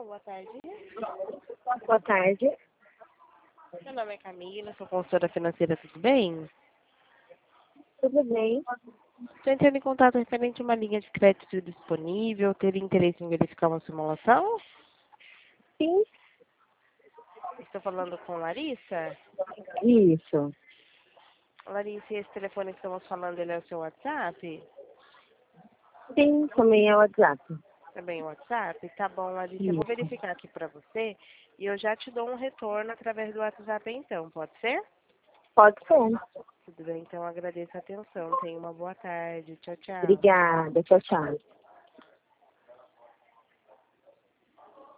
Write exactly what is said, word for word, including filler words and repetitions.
Alô, boa tarde. Boa tarde. Meu nome é Camila, sou consultora financeira, tudo bem? Tudo bem? Estou entrando em contato referente a uma linha de crédito disponível. Teria interesse em verificar uma simulação? Sim. Estou falando com Larissa? Isso. Larissa, esse telefone que estamos falando, ele é o seu WhatsApp? Sim, também é o WhatsApp. Também o WhatsApp? Tá bom, Larissa, eu vou Isso. verificar aqui para você e eu já te dou um retorno através do WhatsApp então, pode ser? Pode ser. Tudo bem, então agradeço a atenção. Tenha uma boa tarde. Tchau, tchau. Obrigada. Tchau, tchau.